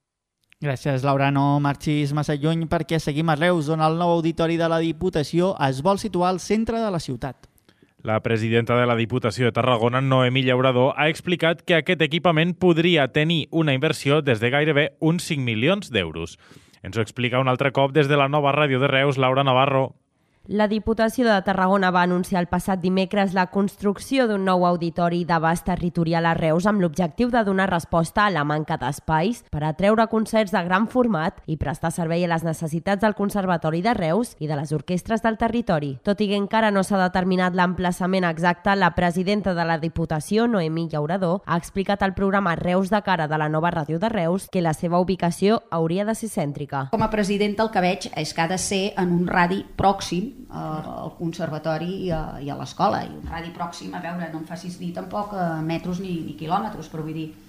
Gràcies, Laura. No marxis massa lluny perquè seguim a Reus, on el nou auditori de la Diputació es vol situar al centre de la ciutat. La presidenta de la Diputació de Tarragona, Noemí Llaurador, ha explicat que aquest equipament podria tenir una inversió des de gairebé uns 5 milions d'euros. Ens ho explica un altre cop des de la Nova Ràdio de Reus, Laura Navarro. La Diputació de Tarragona va anunciar el passat dimecres la construcció d'un nou auditori d'abast territorial a Reus amb l'objectiu de donar resposta a la manca d'espais per atreure concerts de gran format i prestar servei a les necessitats del Conservatori de Reus i de les orquestres del territori. Tot i que encara no s'ha determinat l'emplaçament exacte, la presidenta de la Diputació, Noemí Llaurador, ha explicat al programa Reus de Cara de la Nova Ràdio de Reus que la seva ubicació hauria de ser cèntrica. Com a presidenta el que veig és que ha de ser en un radi pròxim al conservatori i a l'escola, i un radi pròxim, a veure, no em facis dir tampoc metros ni quilòmetres, però vull dir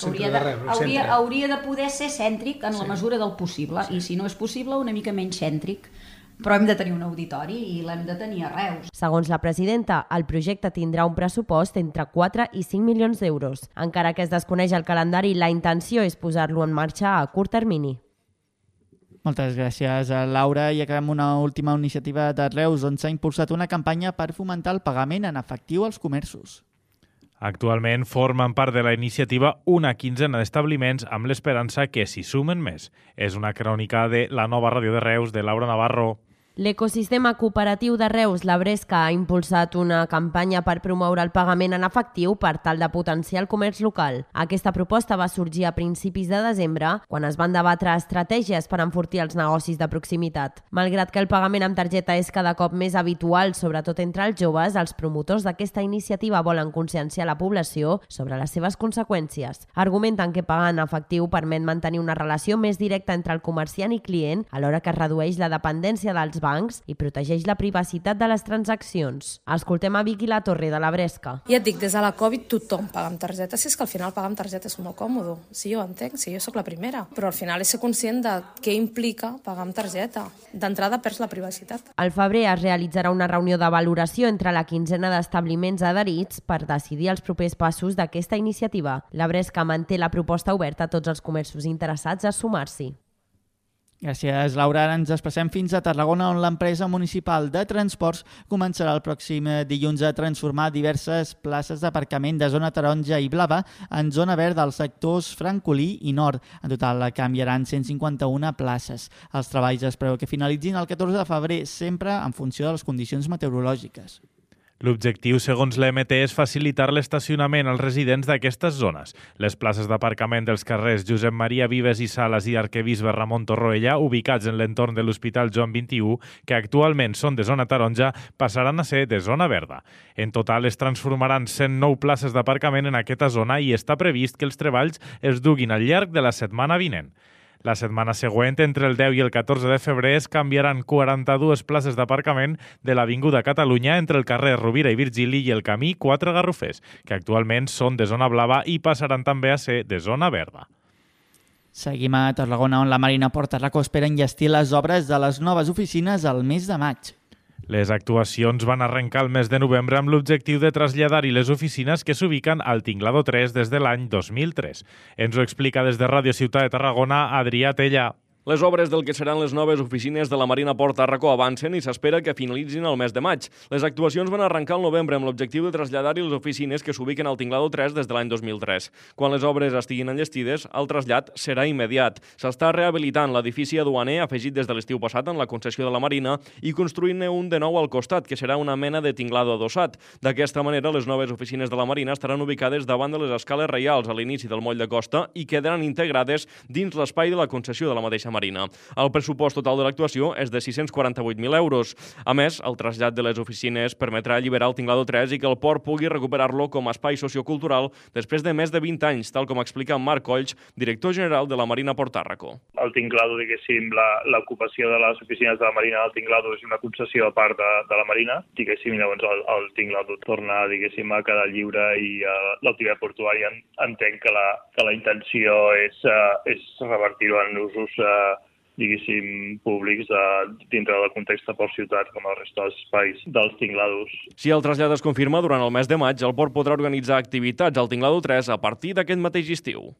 hauria de poder ser cèntric en la mesura del possible, i si no és possible una mica menys cèntric, però hem de tenir un auditori i l'hem de tenir a Reus. Segons la presidenta, el projecte tindrà un pressupost entre 4 i 5 milions d'euros. Encara que es desconeix el calendari, la intenció és posar-lo en marxa a curt termini. Moltes gràcies, Laura. I acabem una última iniciativa de Reus, on s'ha impulsat una campanya per fomentar el pagament en efectiu als comerços. Actualment formen part de la iniciativa una quinzena d'establiments amb l'esperança que s'hi sumen més. És una crònica de la Nova Ràdio de Reus, de Laura Navarro. L'ecosistema cooperatiu de Reus, la Bresca, ha impulsat una campanya per promoure el pagament en efectiu per tal de potenciar el comerç local. Aquesta proposta va sorgir a principis de desembre, quan es van debatre estratègies per enfortir els negocis de proximitat. Malgrat que el pagament amb targeta és cada cop més habitual, sobretot entre els joves, els promotors d'aquesta iniciativa volen conscienciar la població sobre les seves conseqüències. Argumenten que pagar en efectiu permet mantenir una relació més directa entre el comerciant i client, alhora que es redueix la dependència dels bancs i protegeix la privacitat de les transaccions. Escoltem a Vicky Latorre, de la Bresca. Ja et dic, des de la Covid tothom paga amb targeta. Si és que al final pagar amb targeta és molt còmode. Sí, jo entenc, sí, jo sóc la primera. Però al final és ser conscient de què implica pagar amb targeta. D'entrada perds la privacitat. Al febrer es realitzarà una reunió de valoració entre la quinzena d'establiments adherits per decidir els propers passos d'aquesta iniciativa. La Bresca manté la proposta oberta a tots els comerços interessats a sumar-s'hi. Gràcies, Laura. Ara ens desplacem fins a Tarragona, on l'empresa municipal de transports començarà el pròxim dilluns a transformar diverses places d'aparcament de zona taronja i blava en zona verda als sectors Francolí i Nord. En total canviaran 151 places. Els treballs es preveu que finalitzin el 14 de febrer, sempre en funció de les condicions meteorològiques. L'objectiu, segons l'EMT, és facilitar l'estacionament als residents d'aquestes zones. Les places d'aparcament dels carrers Josep Maria Vives i Sales i Arquebisbe Ramon Torroella, ubicats en l'entorn de l'Hospital Joan XXI, que actualment són de zona taronja, passaran a ser de zona verda. En total es transformaran 109 places d'aparcament en aquesta zona i està previst que els treballs es duguin al llarg de la setmana vinent. La setmana següent, entre el 10 i el 14 de febrer, es canviaran 42 places d'aparcament de l'Avinguda Catalunya entre el carrer Rovira i Virgili i el camí 4 Garrofers, que actualment són de zona blava i passaran també a ser de zona verda. Seguim a Tarragona, on la Marina Port Tarraco espera enllestir les obres de les noves oficines al mes de maig. Les actuacions van arrencar el mes de novembre amb l'objectiu de traslladar-hi les oficines que s'ubiquen al Tinglado 3 des de l'any 2003. Ens ho explica des de Ràdio Ciutat de Tarragona, Adrià Tella. Les obres del que seran les noves oficines de la Marina Port Tarraco avancen i s'espera que finalitzin el mes de maig. Les actuacions van arrencar al novembre amb l'objectiu de traslladar-hi les oficines que s'ubiquen al Tinglado 3 des de l'any 2003. Quan les obres estiguin enllestides, el trasllat serà immediat. S'està rehabilitant l'edifici aduaner afegit des de l'estiu passat en la concessió de la Marina i construint-ne un de nou al costat, que serà una mena de tinglado adossat. D'aquesta manera, les noves oficines de la Marina estaran ubicades davant de les escales reials a l'inici del moll de costa i quedaran integrades dins l'espai de la concessió de la mateixa Marina. El pressupost total de l'actuació és de 648.000 euros. A més, el trasllat de les oficines permetrà alliberar el Tinglado 3 i que el port pugui recuperar-lo com a espai sociocultural després de més de 20 anys, tal com explica Marc Colls, director general de la Marina Port Tarraco. El Tinglado, diguéssim, l'ocupació de les oficines de la Marina del Tinglado és una concessió a part de la Marina. Diguéssim, llavors el Tinglado torna, diguéssim, a quedar lliure i l'activitat portuària entenc que la intenció és revertir-ho en usos diguéssim, públics dintre del context de Port Ciutat com el resta dels espais dels tinglados. Si el trasllat es confirma, durant el mes de maig, el port podrà organitzar activitats al Tinglado 3 a partir d'aquest mateix estiu.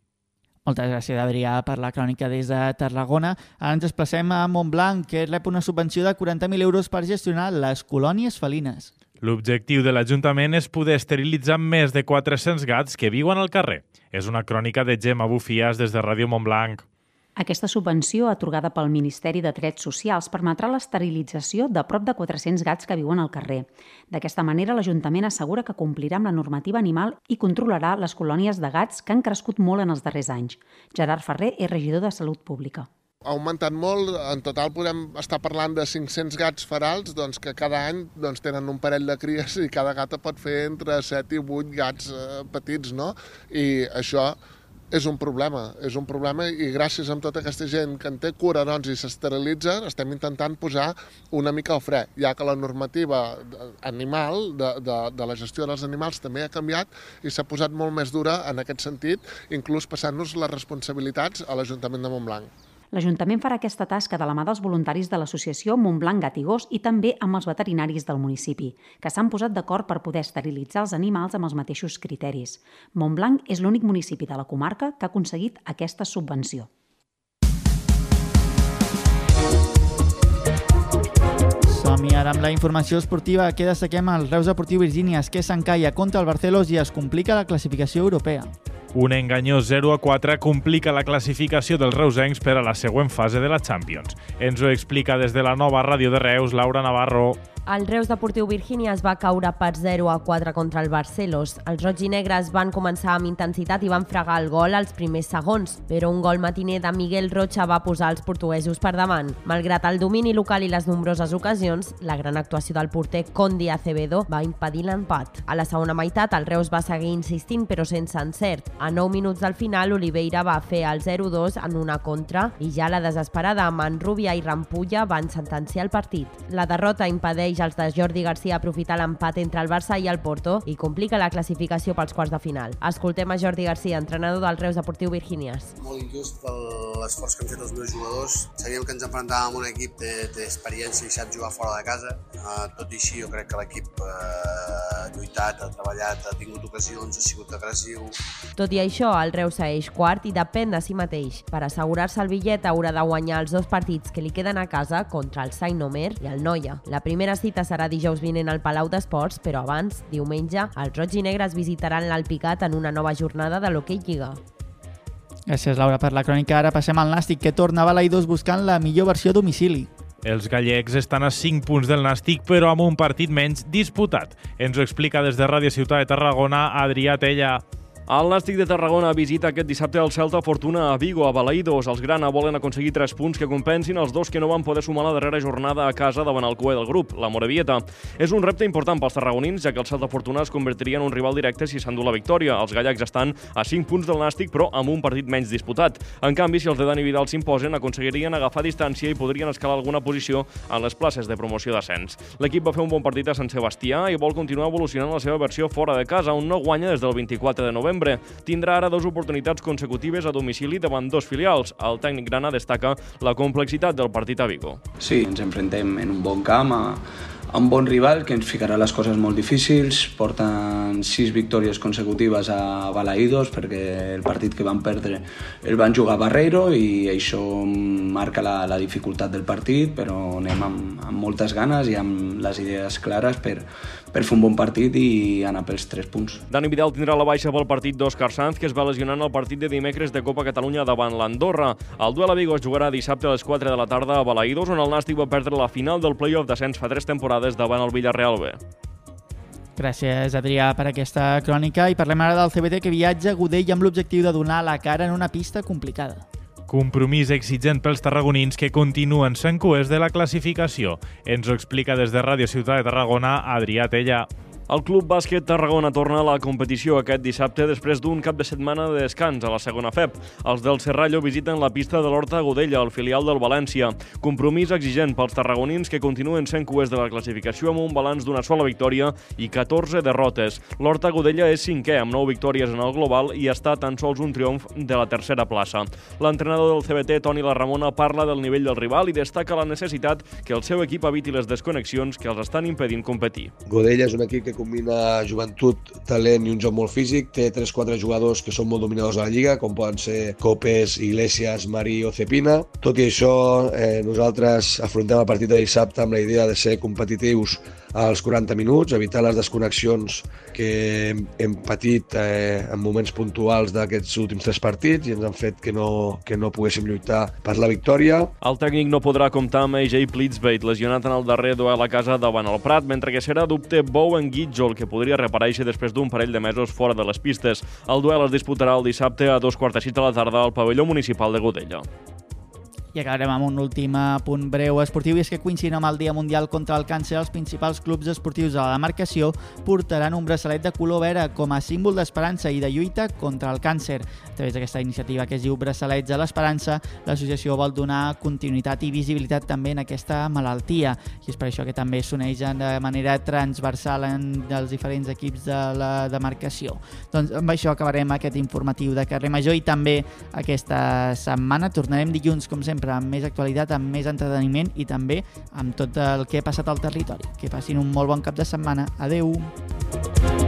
Moltes gràcies, Adrià, per la crònica des de Tarragona. Ara ens desplacem a Montblanc, que rep una subvenció de 40.000 euros per gestionar les colònies felines. L'objectiu de l'Ajuntament és poder esterilitzar més de 400 gats que viuen al carrer. És una crònica de Gemma Bufias des de Ràdio Montblanc. Aquesta subvenció, atorgada pel Ministeri de Drets Socials, permetrà l'esterilització de prop de 400 gats que viuen al carrer. D'aquesta manera, l'Ajuntament assegura que complirà amb la normativa animal i controlarà les colònies de gats que han crescut molt en els darrers anys. Gerard Ferrer és regidor de Salut Pública. Ha augmentat molt, en total podem estar parlant de 500 gats ferals que cada any tenen un parell de cries i cada gata pot fer entre 7 i 8 gats petits, no? I això és un problema i gràcies a tota aquesta gent que en té cura i s'esterilitza, estem intentant posar una mica al fre, ja que la normativa animal, de la gestió dels animals també ha canviat i s'ha posat molt més dura en aquest sentit, inclús passant-nos les responsabilitats a l'Ajuntament de Montblanc. L'Ajuntament farà aquesta tasca de la mà dels voluntaris de l'associació Montblanc Gat i Gos i també amb els veterinaris del municipi, que s'han posat d'acord per poder esterilitzar els animals amb els mateixos criteris. Montblanc és l'únic municipi de la comarca que ha aconseguit aquesta subvenció. Som-hi ara amb la informació esportiva que destaquem el Reus Deportiu Virgínies, que s'encalla contra el Barcelos i es complica la classificació europea. Un enganyós 0-4 complica la classificació dels reusencs per a la següent fase de la Champions. Ens ho explica des de la nova ràdio de Reus, Laura Navarro. El Reus Deportiu Virgínia es va caure per 0-4 contra el Barcelos. Els roig i negres van començar amb intensitat i van fregar el gol als primers segons, però un gol matiner de Miguel Rocha va posar els portuguesos per davant. Malgrat el domini local i les nombroses ocasions, la gran actuació del porter Condi Acevedo va impedir l'empat. A la segona meitat, el Reus va seguir insistint, però sense encert. A 9 minuts del final, Oliveira va fer el 0-2 en una contra i ja la desesperada Manrubia i Rampulla van sentenciar el partit. La derrota impedeix els de Jordi Garcia aprofitar l'empat entre el Barça i el Porto i complica la classificació pels quarts de final. Escoltem a Jordi Garcia, entrenador del Reus Deportiu Virgínies. Molt injust per l'esforç que han fet els meus jugadors. Sabíem que ens enfrontàvem amb un equip d'experiència i sap jugar fora de casa. Tot i així, jo crec que l'equip ha lluitat, ha treballat, ha tingut ocasions, ha sigut agressiu. Tot i això, el Reus segueix quart i depèn de si mateix. Per assegurar-se el bitllet haurà de guanyar els 2 partits que li queden a casa contra el Saint-Omer i el Noia. La primera cita serà dijous vinent al Palau d'Esports, però abans, diumenge, els roig i negres visitaran l'Alpicat en una nova jornada de l'Hockey Lliga. Gràcies, Laura, per la crònica. Ara passem al Nàstic, que torna a Balaidos buscant la millor versió a domicili. Els gallecs estan a 5 punts del Nàstic, però amb un partit menys disputat. Ens ho explica des de Ràdio Ciutat de Tarragona, Adrià Tella. El Nàstic de Tarragona visita aquest dissabte el Celta Fortuna a Vigo, a Balaidos. Els grana volen aconseguir 3 punts que compensin els 2 que no van poder sumar la darrera jornada a casa davant el cué del grup, la Morevieta. És un repte important pels tarragonins, ja que el Celta Fortuna es convertiria en un rival directe si s'endú la victòria. Els gallecs estan a 5 punts del Nàstic, però amb un partit menys disputat. En canvi, si els de Dani Vidal s'imposen, aconseguirien agafar distància i podrien escalar alguna posició a les places de promoció d'ascens. L'equip va fer un bon partit a Sant Sebastià i vol continuar evolucionant la seva versió fora de casa, on no guanya des del 24 de novembre. Tindrà ara 2 oportunitats consecutives a domicili davant 2 filials. El tècnic grana destaca la complexitat del partit a Vigo. Sí, ens enfrontem en un bon camp a un bon rival que ens ficarà les coses molt difícils. Porten 6 victòries consecutives a Balaidos perquè el partit que van perdre el van jugar a Barreiro i això marca la dificultat del partit, però anem amb moltes ganes i amb les idees clares per fer un bon partit i anar pels 3 punts. Dani Vidal tindrà la baixa pel partit d'Òscar Sanz, que es va lesionar en el partit de dimecres de Copa Catalunya davant l'Andorra. El duel a Vigo es jugarà dissabte a les 4 de la tarda a Balaidos, on el Nàstic va perdre la final del play-off d'ascens fa 3 temporades davant el Villarreal B. Gràcies, Adrià, per aquesta crònica. I parlem ara del CBT, que viatja a Godell amb l'objectiu de donar la cara en una pista complicada. Compromís exigent pels tarragonins que continuen sent cuers de la classificació. Ens ho explica des de Ràdio Ciutat de Tarragona, Adrià Tella. El Club Bàsquet Tarragona torna a la competició aquest dissabte després d'un cap de setmana de descans a la segona FEP. Els del Serrallo visiten la pista de l'Horta Godella, el filial del València. Compromís exigent pels tarragonins que continuen sent cuers de la classificació amb un balanç d'una sola victòria i 14 derrotes. L'Horta Godella és 5è amb 9 victòries en el global i està tan sols un triomf de la tercera plaça. L'entrenador del CBT, Toni Larramona, parla del nivell del rival i destaca la necessitat que el seu equip eviti les desconnexions que els estan impedint competir. Godella és un equip que combina joventut, talent i un joc molt físic. Té 3-4 jugadors que són molt dominadors a la Lliga, com poden ser Copes, Iglesias, Marí o Cepina. Tot i això, nosaltres afrontem el partit de dissabte amb la idea de ser competitius als 40 minuts, evitar les desconnexions que hem patit en moments puntuals d'aquests últims 3 partits i ens han fet que no poguéssim lluitar per la victòria. El tècnic no podrà comptar amb AJ Plitzbait, lesionat en el darrer duel a casa davant el Prat, mentre que serà dubte Bowen Gitjol, que podria reaparèixer després d'un parell de mesos fora de les pistes. El duel es disputarà el dissabte a 2:45 de la tarda al pavelló municipal de Godella. I acabarem amb un últim punt breu esportiu, i és que coincidint amb el Dia Mundial contra el Càncer, els principals clubs esportius de la demarcació portaran un braçalet de color verd com a símbol d'esperança i de lluita contra el càncer. A través d'aquesta iniciativa que es diu Braçalets a l'Esperança, l'associació vol donar continuïtat i visibilitat també en aquesta malaltia, i és per això que també s'uneixen de manera transversal en els diferents equips de la demarcació. Doncs amb això acabarem aquest informatiu de Carrer Major, i també aquesta setmana tornarem dilluns, com sempre, amb més actualitat, amb més entreteniment i també amb tot el que ha passat al territori. Que passin un molt bon cap de setmana. Adeu!